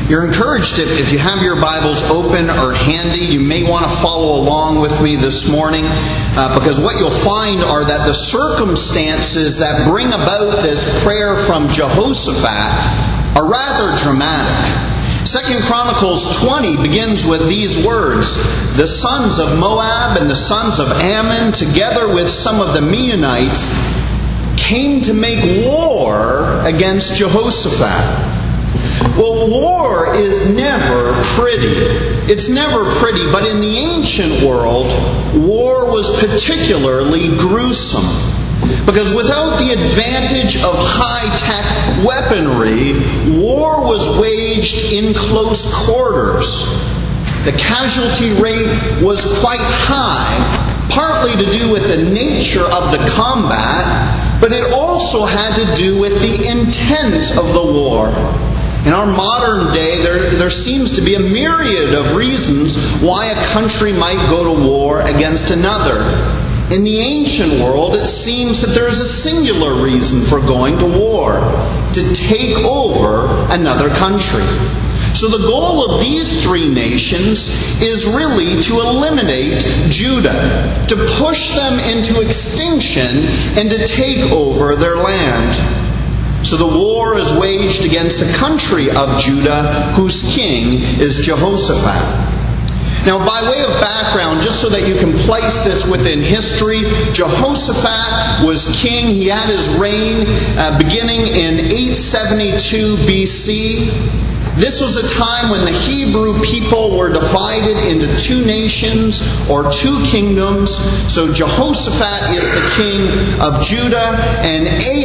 You're encouraged, if you have your Bibles open or handy, you may want to follow along with me this morning, because what you'll find are that the circumstances that bring about this prayer from Jehoshaphat are rather dramatic. 2 Chronicles 20 begins with these words: "The sons of Moab and the sons of Ammon, together with some of the Meunites, came to make war against Jehoshaphat." Well, war is never pretty. It's never pretty, but in the ancient world, war was particularly gruesome. Because without the advantage of high-tech weaponry, war was waged in close quarters. The casualty rate was quite high, partly to do with the nature of the combat, but it also had to do with the intent of the war. In our modern day, there seems to be a myriad of reasons why a country might go to war against another. In the ancient world, it seems that there is a singular reason for going to war: to take over another country. So the goal of these three nations is really to eliminate Judah, to push them into extinction and to take over their land. So the war is waged against the country of Judah, whose king is Jehoshaphat. Now, by way of background, just so that you can place this within history, Jehoshaphat was king. He had his reign beginning in 872 BC. This was a time when the Hebrew people were divided into two nations or two kingdoms. So Jehoshaphat is the king of Judah, and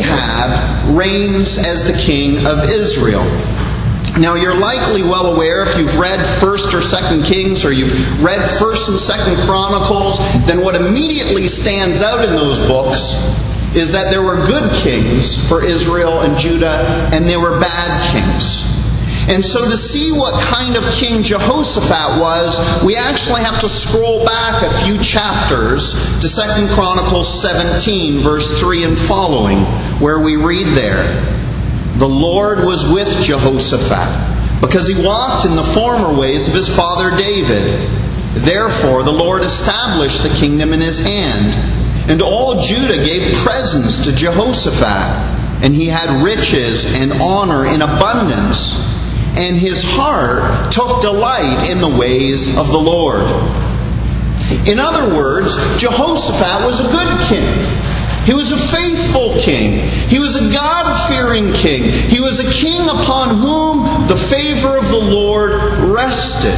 Ahab reigns as the king of Israel. Now, you're likely well aware, if you've read 1st or 2nd Kings, or you've read 1st and 2nd Chronicles, then what immediately stands out in those books is that there were good kings for Israel and Judah, and there were bad kings. And so to see what kind of king Jehoshaphat was, we actually have to scroll back a few chapters to 2 Chronicles 17, verse 3 and following, where we read there, "The Lord was with Jehoshaphat, because he walked in the former ways of his father David. Therefore the Lord established the kingdom in his hand. And all Judah gave presents to Jehoshaphat, and he had riches and honor in abundance. And his heart took delight in the ways of the Lord." In other words, Jehoshaphat was a good king. He was a faithful king. He was a God-fearing king. He was a king upon whom the favor of the Lord rested.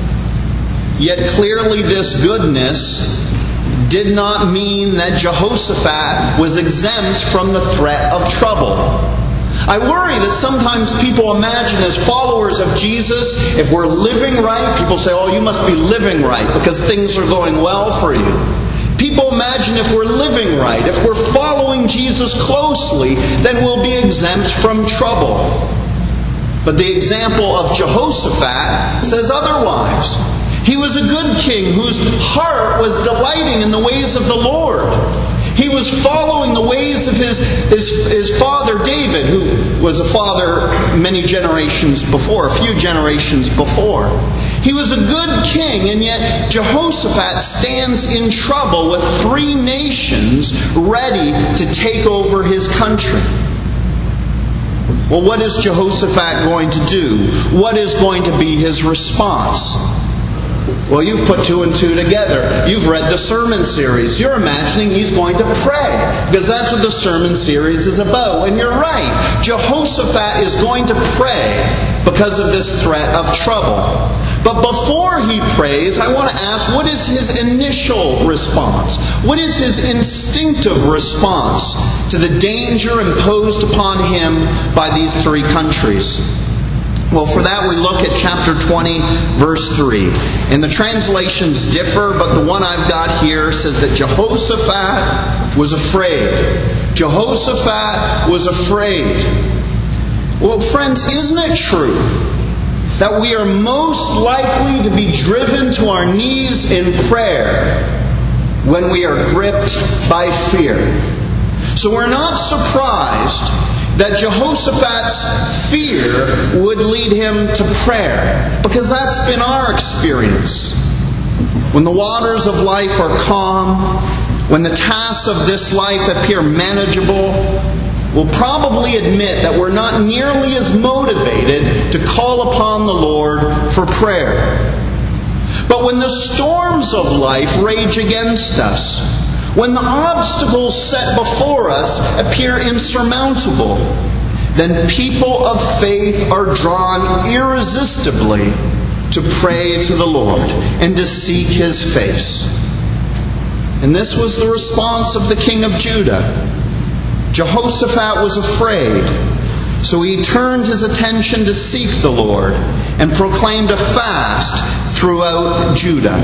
Yet clearly this goodness did not mean that Jehoshaphat was exempt from the threat of trouble. I worry that sometimes people imagine, as followers of Jesus, if we're living right, people say, "Oh, you must be living right because things are going well for you." People imagine if we're living right, if we're following Jesus closely, then we'll be exempt from trouble. But the example of Jehoshaphat says otherwise. He was a good king whose heart was delighting in the ways of the Lord. He was following the ways of his father David, who was a father many generations before, a few generations before. He was a good king, and yet Jehoshaphat stands in trouble with three nations ready to take over his country. Well, what is Jehoshaphat going to do? What is going to be his response? Well, you've put two and two together. You've read the sermon series. You're imagining he's going to pray, because that's what the sermon series is about. And you're right. Jehoshaphat is going to pray because of this threat of trouble. But before he prays, I want to ask, what is his initial response? What is his instinctive response to the danger imposed upon him by these three countries? Well, for that we look at chapter 20, verse 3. And the translations differ, but the one I've got here says that Jehoshaphat was afraid. Jehoshaphat was afraid. Well, friends, isn't it true that we are most likely to be driven to our knees in prayer when we are gripped by fear? So we're not surprised that Jehoshaphat's fear would lead him to prayer, because that's been our experience. When the waters of life are calm, when the tasks of this life appear manageable, we'll probably admit that we're not nearly as motivated to call upon the Lord for prayer. But when the storms of life rage against us, when the obstacles set before us appear insurmountable, then people of faith are drawn irresistibly to pray to the Lord and to seek His face. And this was the response of the king of Judah. Jehoshaphat was afraid, so he turned his attention to seek the Lord and proclaimed a fast throughout Judah.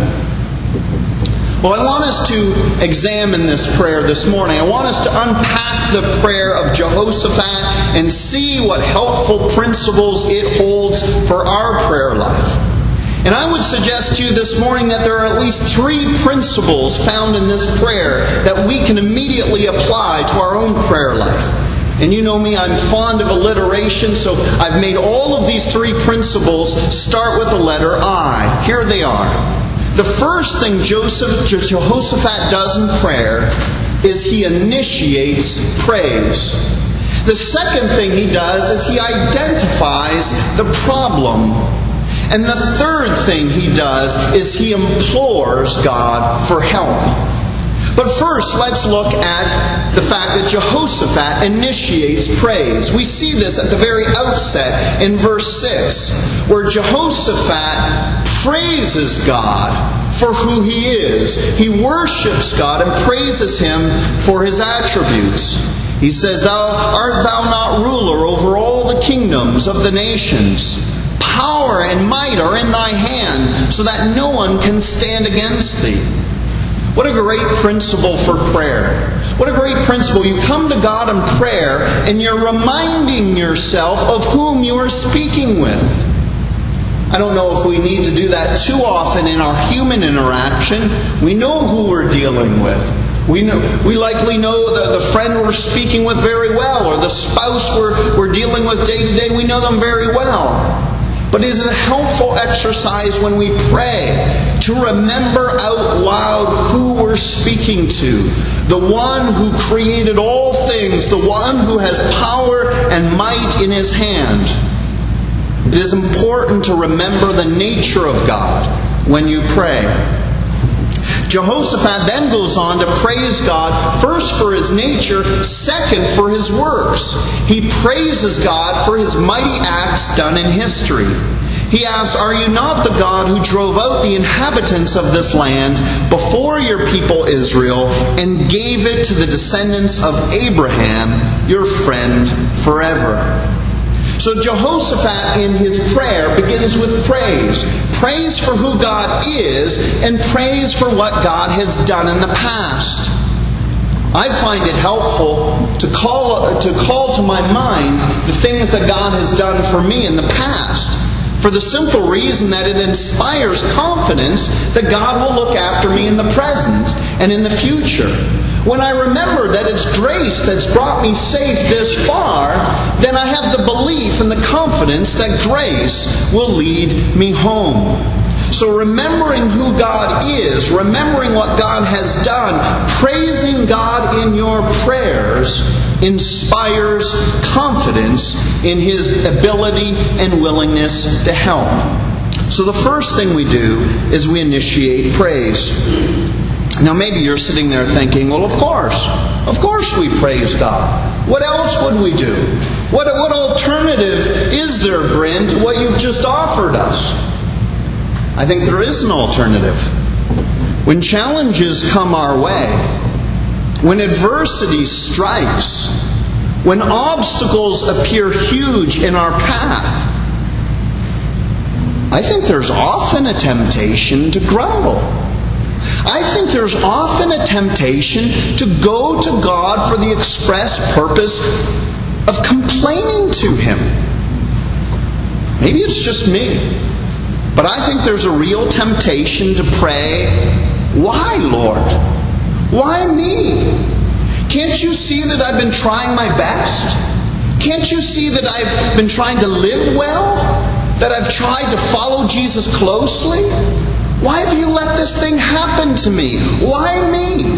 Well, I want us to examine this prayer this morning. I want us to unpack the prayer of Jehoshaphat and see what helpful principles it holds for our prayer life. And I would suggest to you this morning that there are at least 3 principles found in this prayer that we can immediately apply to our own prayer life. And you know me, I'm fond of alliteration, so I've made all of these 3 principles start with the letter I. Here they are. The first thing Jehoshaphat does in prayer is he initiates praise. The second thing he does is he identifies the problem. And the third thing he does is he implores God for help. But first, let's look at the fact that Jehoshaphat initiates praise. We see this at the very outset in verse 6, where Jehoshaphat praises God for who He is. He worships God and praises Him for His attributes. He says, Art thou not ruler over all the kingdoms of the nations? Power and might are in thy hand, so that no one can stand against thee. What a great principle for prayer. What a great principle. You come to God in prayer and you're reminding yourself of whom you are speaking with. I don't know if we need to do that too often in our human interaction. We know who we're dealing with. We likely know the friend we're speaking with very well, or the spouse we're dealing with day to day. We know them very well. But is it a helpful exercise when we pray to remember out loud who we're speaking to? The one who created all things, the one who has power and might in His hand. It is important to remember the nature of God when you pray. Jehoshaphat then goes on to praise God, first for His nature, second for His works. He praises God for His mighty acts done in history. He asks, Are you not the God who drove out the inhabitants of this land before your people Israel and gave it to the descendants of Abraham, your friend, forever? So Jehoshaphat in his prayer begins with praise. Praise for who God is and praise for what God has done in the past. I find it helpful to call to my mind the things that God has done for me in the past, for the simple reason that it inspires confidence that God will look after me in the present and in the future. When I remember that it's grace that's brought me safe this far, then I have the belief and the confidence that grace will lead me home. So remembering who God is, remembering what God has done, praising God in your prayers inspires confidence in His ability and willingness to help. So the first thing we do is we initiate praise. Now maybe you're sitting there thinking, well, of course we praise God. What else would we do? What alternative is there, Bryn, to what you've just offered us? I think there is an alternative. When challenges come our way, when adversity strikes, when obstacles appear huge in our path, I think there's often a temptation to grumble. I think there's often a temptation to go to God for the express purpose of complaining to Him. Maybe it's just me, but I think there's a real temptation to pray, Why, Lord? Why me? Can't you see that I've been trying my best? Can't you see that I've been trying to live well? That I've tried to follow Jesus closely? Why have you let this thing happen to me? Why me?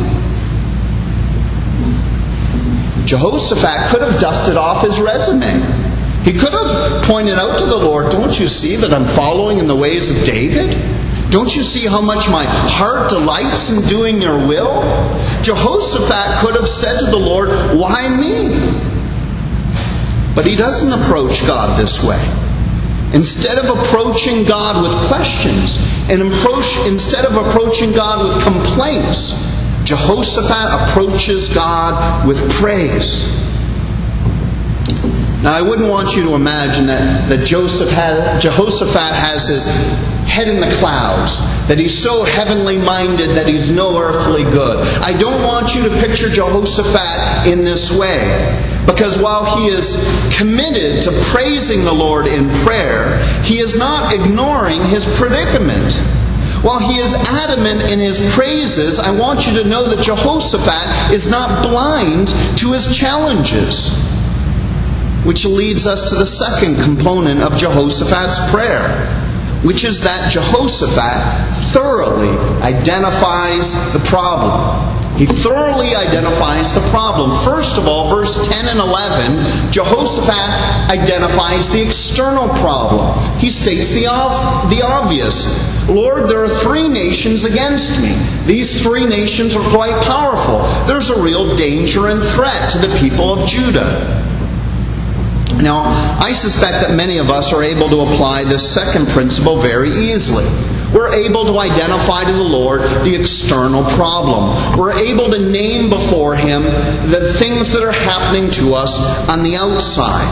Jehoshaphat could have dusted off his resume. He could have pointed out to the Lord, don't you see that I'm following in the ways of David? Don't you see how much my heart delights in doing your will? Jehoshaphat could have said to the Lord, why me? But he doesn't approach God this way. Instead of approaching God with questions, and instead of approaching God with complaints, Jehoshaphat approaches God with praise. Now, I wouldn't want you to imagine that Jehoshaphat has his head in the clouds, that he's so heavenly minded that he's no earthly good. I don't want you to picture Jehoshaphat in this way. Because while he is committed to praising the Lord in prayer, he is not ignoring his predicament. While he is adamant in his praises, I want you to know that Jehoshaphat is not blind to his challenges. Which leads us to the second component of Jehoshaphat's prayer, which is that Jehoshaphat thoroughly identifies the problem. He thoroughly identifies the problem. First of all, verse 10 and 11, Jehoshaphat identifies the external problem. He states the obvious. Lord, there are 3 nations against me. These 3 nations are quite powerful. There's a real danger and threat to the people of Judah. Now, I suspect that many of us are able to apply this second principle very easily. We're able to identify to the Lord the external problem. We're able to name before Him the things that are happening to us on the outside.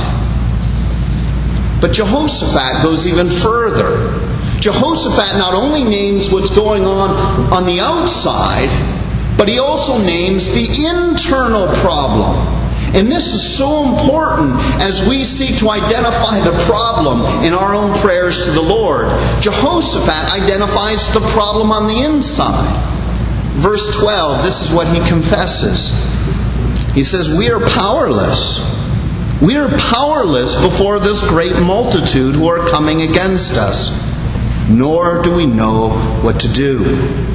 But Jehoshaphat goes even further. Jehoshaphat not only names what's going on the outside, but he also names the internal problem. And this is so important as we seek to identify the problem in our own prayers to the Lord. Jehoshaphat identifies the problem on the inside. Verse 12, this is what he confesses. He says, we are powerless. We are powerless before this great multitude who are coming against us, nor do we know what to do.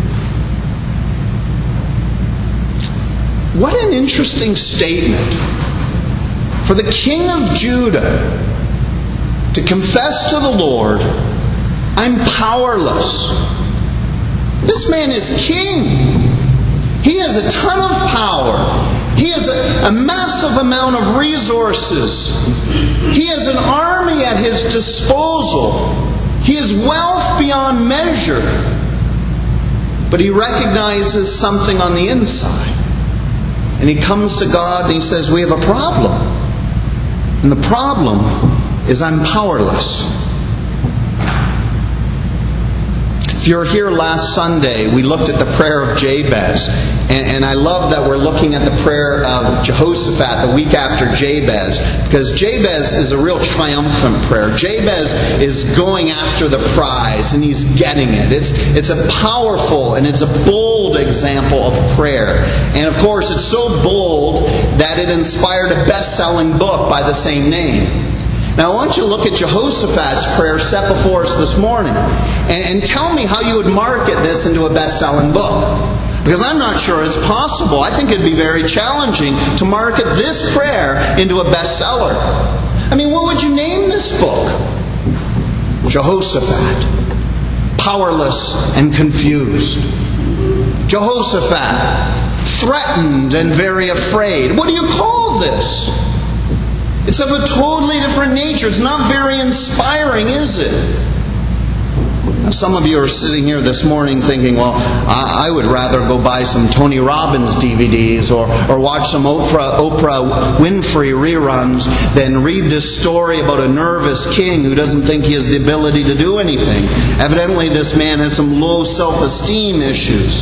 What an interesting statement for the king of Judah to confess to the Lord, I'm powerless. This man is king. He has a ton of power. He has a massive amount of resources. He has an army at his disposal. He has wealth beyond measure. But he recognizes something on the inside. And he comes to God and he says, we have a problem. And the problem is I'm powerless. If you were here last Sunday, we looked at the prayer of Jabez. And I love that we're looking at the prayer of Jehoshaphat the week after Jabez. Because Jabez is a real triumphant prayer. Jabez is going after the prize and he's getting it. It's a powerful and it's a bold example of prayer. And of course it's so bold that it inspired a best-selling book by the same name. Now I want you to look at Jehoshaphat's prayer set before us this morning. And tell me how you would market this into a best-selling book. Because I'm not sure it's possible. I think it'd be very challenging to market this prayer into a bestseller. I mean, what would you name this book? Jehoshaphat, powerless and confused. Jehoshaphat, threatened and very afraid. What do you call this? It's of a totally different nature. It's not very inspiring, is it? Now, some of you are sitting here this morning thinking, well, I would rather go buy some Tony Robbins DVDs or watch some Oprah Winfrey reruns than read this story about a nervous king who doesn't think he has the ability to do anything. Evidently, this man has some low self-esteem issues.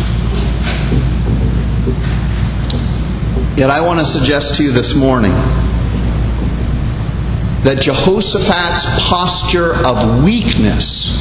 Yet I want to suggest to you this morning that Jehoshaphat's posture of weakness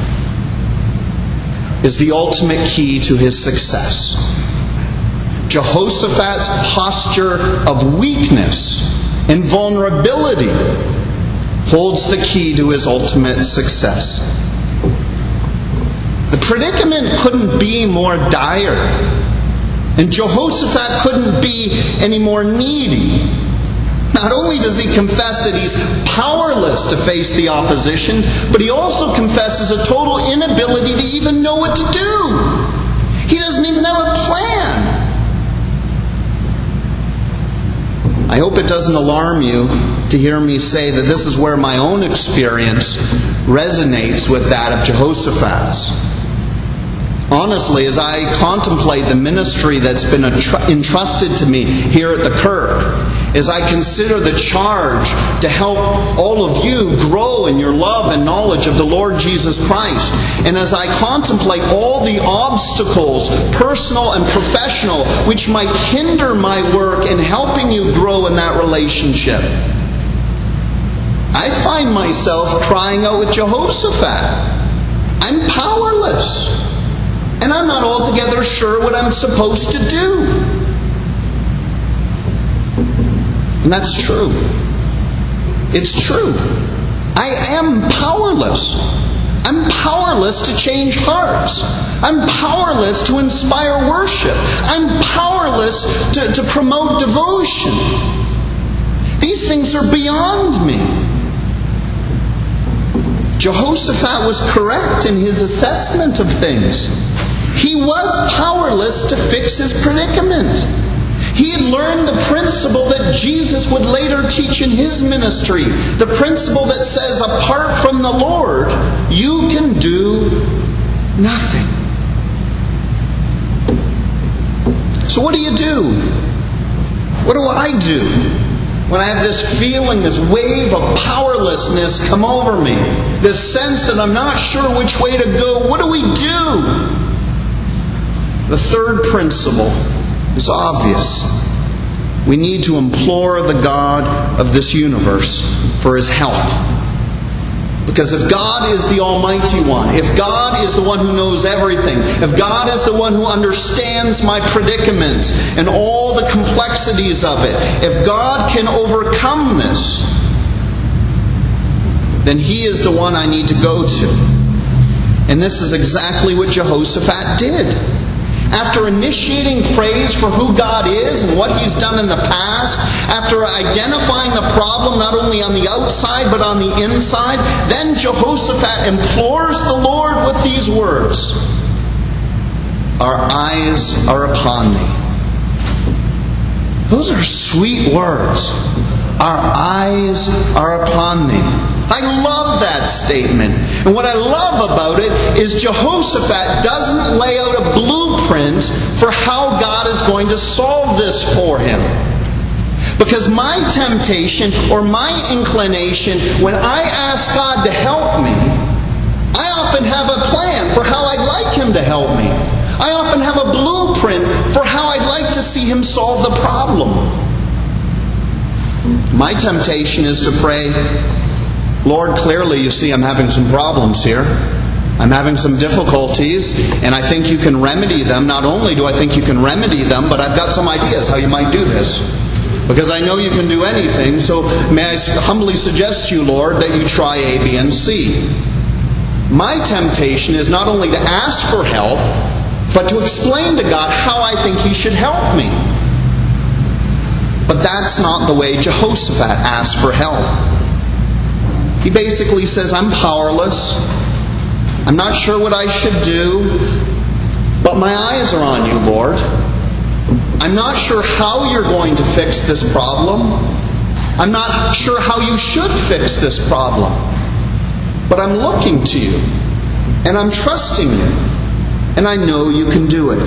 is the ultimate key to his success. Jehoshaphat's posture of weakness and vulnerability holds the key to his ultimate success. The predicament couldn't be more dire, and Jehoshaphat couldn't be any more needy. Not only does he confess that he's powerless to face the opposition, but he also confesses a total inability to even know what to do. He doesn't even have a plan. I hope it doesn't alarm you to hear me say that this is where my own experience resonates with that of Jehoshaphat's. Honestly, as I contemplate the ministry that's been entrusted to me here at the Kirk, as I consider the charge to help all of you grow in your love and knowledge of the Lord Jesus Christ, and as I contemplate all the obstacles, personal and professional, which might hinder my work in helping you grow in that relationship, I find myself crying out with Jehoshaphat. I'm powerless. And I'm not altogether sure what I'm supposed to do. And that's true. It's true. I am powerless. I'm powerless to change hearts. I'm powerless to inspire worship. I'm powerless to promote devotion. These things are beyond me. Jehoshaphat was correct in his assessment of things. He was powerless to fix his predicament. He had learned the principle that Jesus would later teach in his ministry. The principle that says, apart from the Lord, you can do nothing. So what do you do? What do I do when I have this feeling, this wave of powerlessness come over me? This sense that I'm not sure which way to go. What do we do? The third principle is obvious. We need to implore the God of this universe for His help. Because if God is the Almighty One, if God is the one who knows everything, if God is the one who understands my predicament and all the complexities of it, if God can overcome this, then He is the one I need to go to. And this is exactly what Jehoshaphat did. After initiating praise for who God is and what He's done in the past, after identifying the problem not only on the outside but on the inside, then Jehoshaphat implores the Lord with these words, "Our eyes are upon Thee." Those are sweet words. Our eyes are upon Thee. I love that statement. And what I love about it is Jehoshaphat doesn't lay out a blueprint for how God is going to solve this for him. Because my temptation or my inclination when I ask God to help me, I often have a plan for how I'd like Him to help me. I often have a blueprint for how I'd like to see Him solve the problem. My temptation is to pray, Lord, clearly you see I'm having some problems here. I'm having some difficulties, and I think you can remedy them. Not only do I think you can remedy them, but I've got some ideas how you might do this. Because I know you can do anything, so may I humbly suggest to you, Lord, that you try A, B, and C. My temptation is not only to ask for help, but to explain to God how I think He should help me. But that's not the way Jehoshaphat asked for help. He basically says, I'm powerless. I'm not sure what I should do, but my eyes are on you, Lord. I'm not sure how you're going to fix this problem. I'm not sure how you should fix this problem. But I'm looking to you, and I'm trusting you, and I know you can do it.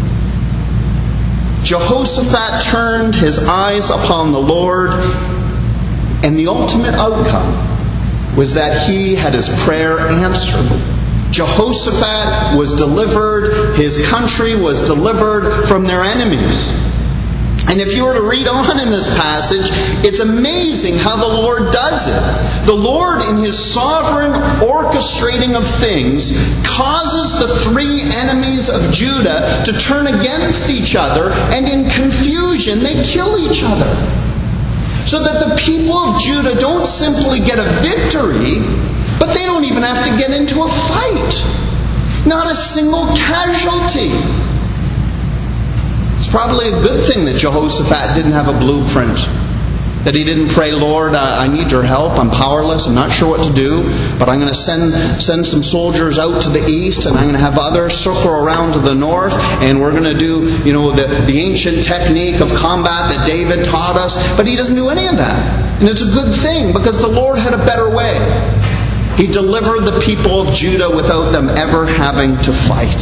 Jehoshaphat turned his eyes upon the Lord, and the ultimate outcome was that he had his prayer answered. Jehoshaphat was delivered, his country was delivered from their enemies. And if you were to read on in this passage, it's amazing how the Lord does it. The Lord, in His sovereign orchestrating of things, causes the three enemies of Judah to turn against each other, and in confusion they kill each other. So that the people of Judah don't simply get a victory, but they don't even have to get into a fight. Not a single casualty. It's probably a good thing that Jehoshaphat didn't have a blueprint. That he didn't pray, Lord, I need your help. I'm powerless. I'm not sure what to do. But I'm going to send some soldiers out to the east, and I'm going to have others circle around to the north, and we're going to do, the ancient technique of combat that David taught us. But he doesn't do any of that. And it's a good thing, because the Lord had a better way. He delivered the people of Judah without them ever having to fight.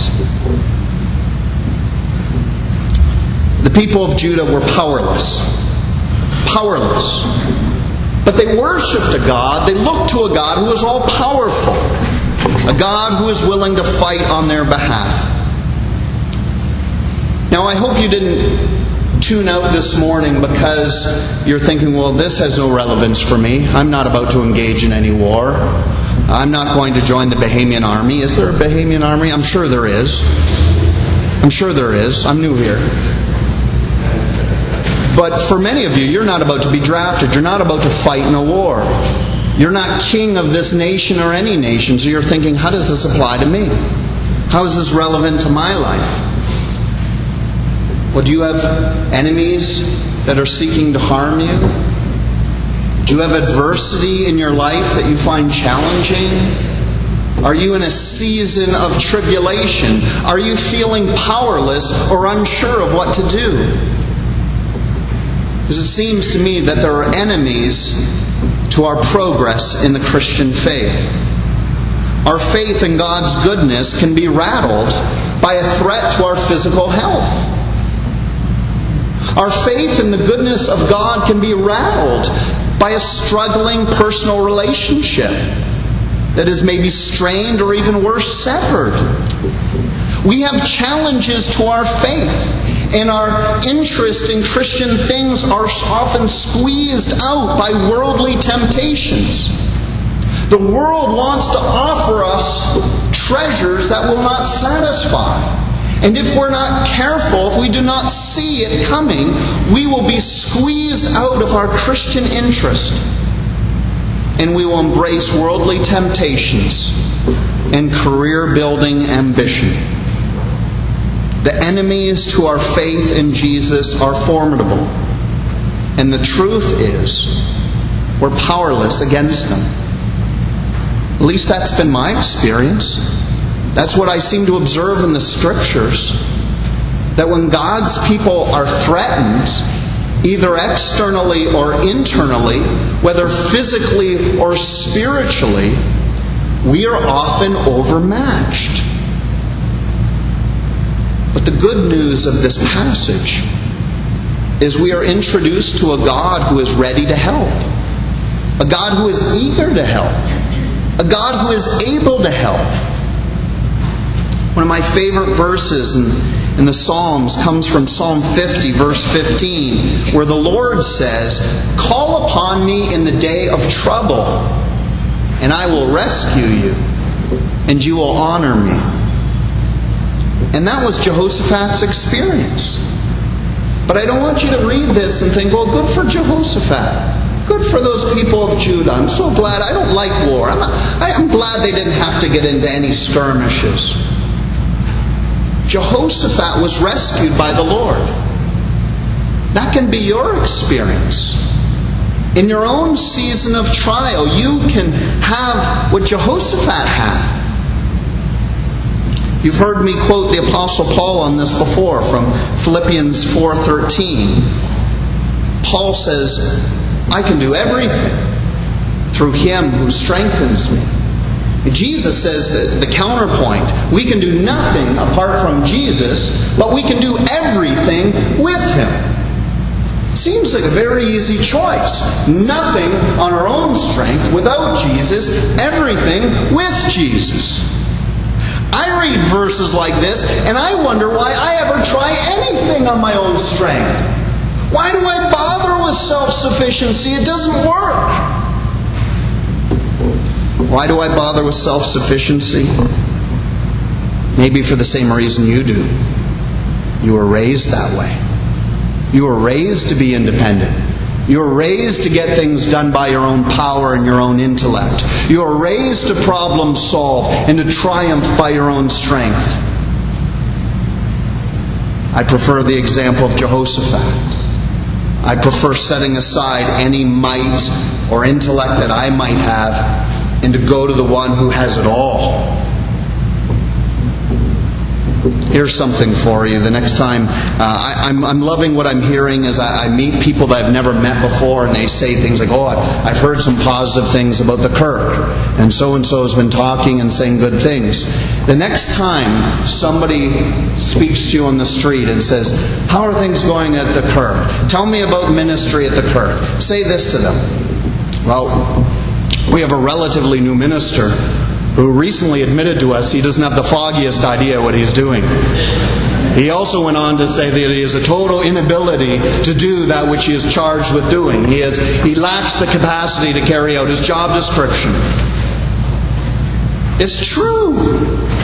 The people of Judah were powerless. Powerless. But they worshipped a God, they looked to a God who was all-powerful. A God who is willing to fight on their behalf. Now I hope you didn't tune out this morning because you're thinking, well, this has no relevance for me. I'm not about to engage in any war. I'm not going to join the Bahamian army. Is there a Bahamian army? I'm sure there is. I'm sure there is. I'm new here. But for many of you, you're not about to be drafted. You're not about to fight in a war. You're not king of this nation or any nation. So you're thinking, how does this apply to me? How is this relevant to my life? Well, do you have enemies that are seeking to harm you? Do you have adversity in your life that you find challenging? Are you in a season of tribulation? Are you feeling powerless or unsure of what to do? Because it seems to me that there are enemies to our progress in the Christian faith. Our faith in God's goodness can be rattled by a threat to our physical health. Our faith in the goodness of God can be rattled by a struggling personal relationship that is maybe strained or even worse, severed. We have challenges to our faith. And our interest in Christian things are often squeezed out by worldly temptations. The world wants to offer us treasures that will not satisfy. And if we're not careful, if we do not see it coming, we will be squeezed out of our Christian interest. And we will embrace worldly temptations and career-building ambition. The enemies to our faith in Jesus are formidable. And the truth is, we're powerless against them. At least that's been my experience. That's what I seem to observe in the Scriptures. That when God's people are threatened, either externally or internally, whether physically or spiritually, we are often overmatched. But the good news of this passage is we are introduced to a God who is ready to help. A God who is eager to help. A God who is able to help. One of my favorite verses in the Psalms comes from Psalm 50, verse 15, where the Lord says, "Call upon me in the day of trouble, and I will rescue you, and you will honor me." And that was Jehoshaphat's experience. But I don't want you to read this and think, well, good for Jehoshaphat. Good for those people of Judah. I'm so glad. I don't like war. I'm glad they didn't have to get into any skirmishes. Jehoshaphat was rescued by the Lord. That can be your experience. In your own season of trial, you can have what Jehoshaphat had. You've heard me quote the Apostle Paul on this before from Philippians 4:13. Paul says, "I can do everything through Him who strengthens me." Jesus says that the counterpoint, we can do nothing apart from Jesus, but we can do everything with Him. Seems like a very easy choice. Nothing on our own strength without Jesus, everything with Jesus. I read verses like this, and I wonder why I ever try anything on my own strength. Why do I bother with self-sufficiency? It doesn't work. Why do I bother with self-sufficiency? Maybe for the same reason you do. You were raised that way. You were raised to be independent. You're raised to get things done by your own power and your own intellect. You're raised to problem solve and to triumph by your own strength. I prefer the example of Jehoshaphat. I prefer setting aside any might or intellect that I might have and to go to the one who has it all. Here's something for you. The next time, I'm loving what I'm hearing as I meet people that I've never met before, and they say things like, "Oh, I've heard some positive things about the Kirk, and so has been talking and saying good things." The next time somebody speaks to you on the street and says, "How are things going at the Kirk? Tell me about ministry at the Kirk." Say this to them. "Well, we have a relatively new minister who recently admitted to us he doesn't have the foggiest idea what he's doing. He also went on to say that he has a total inability to do that which he is charged with doing. He lacks the capacity to carry out his job description." It's true.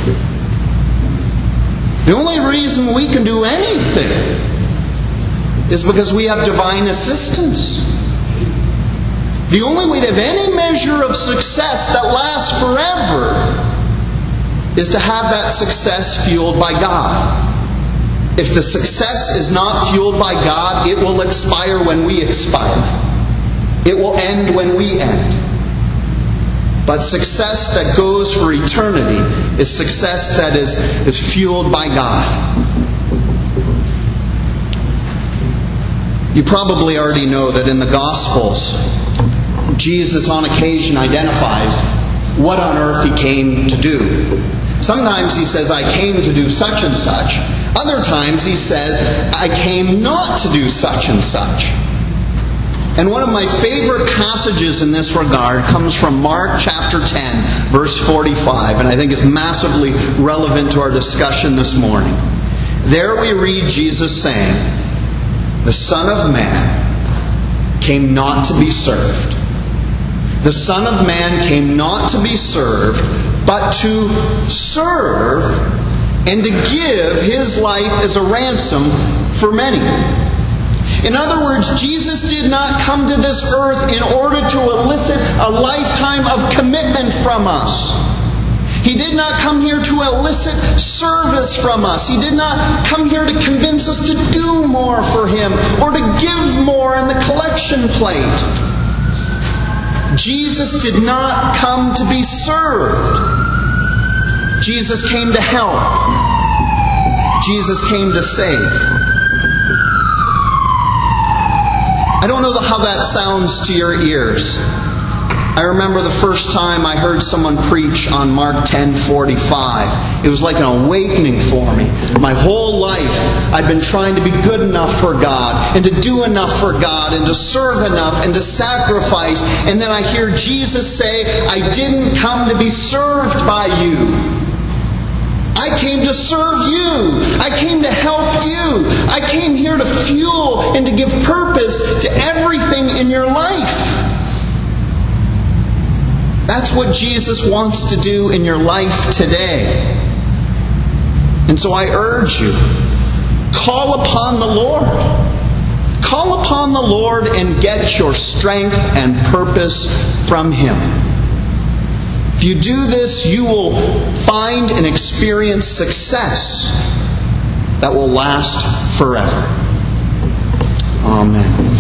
The only reason we can do anything is because we have divine assistance. The only way to have any measure of success that lasts forever is to have that success fueled by God. If the success is not fueled by God, it will expire when we expire. It will end when we end. But success that goes for eternity is success that is fueled by God. You probably already know that in the Gospels, Jesus on occasion identifies what on earth he came to do. Sometimes he says, "I came to do such and such." Other times he says, "I came not to do such and such." And one of my favorite passages in this regard comes from Mark chapter 10, verse 45, and I think is massively relevant to our discussion this morning. There we read Jesus saying, "The Son of Man came not to be served." The Son of Man came not to be served, but to serve and to give his life as a ransom for many. In other words, Jesus did not come to this earth in order to elicit a lifetime of commitment from us. He did not come here to elicit service from us. He did not come here to convince us to do more for Him or to give more in the collection plate. Jesus did not come to be served. Jesus came to help. Jesus came to save. I don't know how that sounds to your ears. I remember the first time I heard someone preach on Mark 10:45. It was like an awakening for me. My whole life I'd been trying to be good enough for God and to do enough for God and to serve enough and to sacrifice. And then I hear Jesus say, "I didn't come to be served by you. I came to serve you. I came to help you. I came here to fuel and to give purpose to everything in your life." That's what Jesus wants to do in your life today. And so I urge you, call upon the Lord. Call upon the Lord and get your strength and purpose from Him. If you do this, you will find and experience success that will last forever. Amen.